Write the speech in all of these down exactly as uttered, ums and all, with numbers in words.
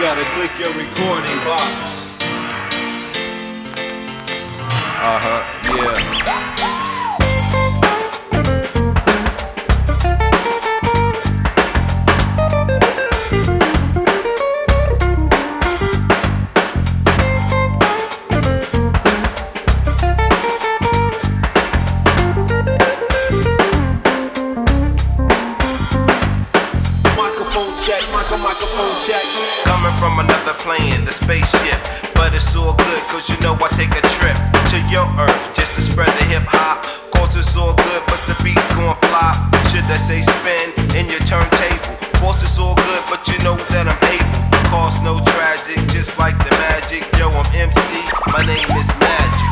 gotta click your recording box. Uh-huh, yeah. Microphone check. Coming from another plane, the spaceship. But it's all good, cause you know I take a trip to your earth just to spread the hip hop. Course it's all good, but the beat's gon' flop. Should I say spin in your turntable? Course it's all good, but you know that I'm able. Cause no tragic, just like the magic. Yo, I'm M C, my name is Magic.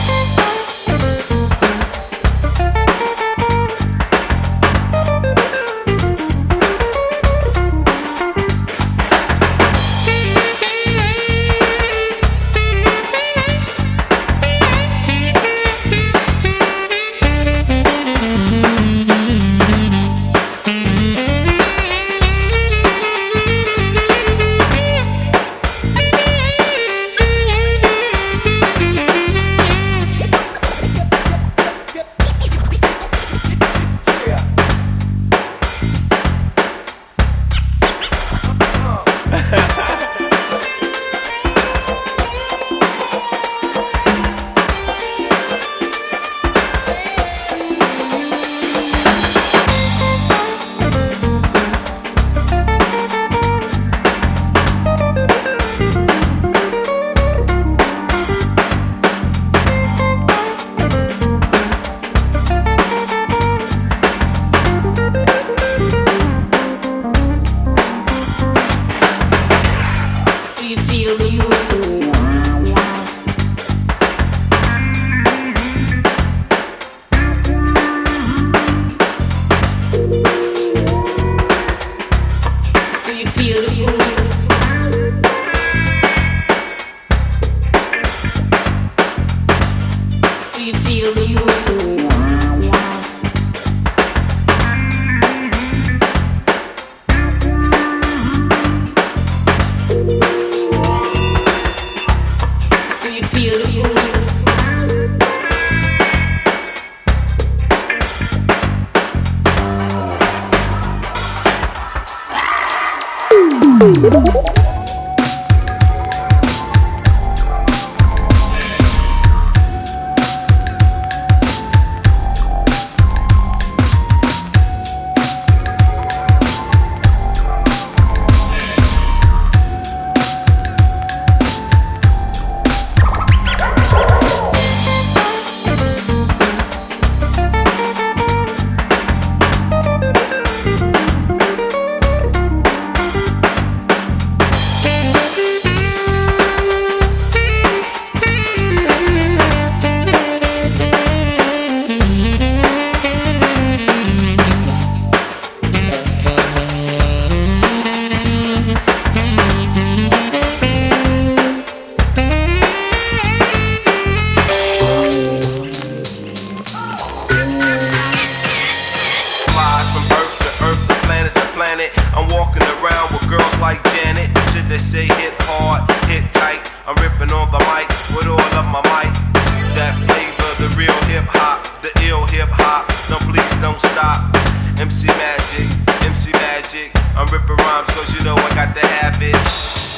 I'm walking around with girls like Janet. Should they say hit hard, hit tight? I'm ripping on the mic with all of my might. That flavor, the real hip hop, the ill hip hop. No, please don't stop. M C Magic, M C Magic. I'm ripping rhymes cause you know I got to have it.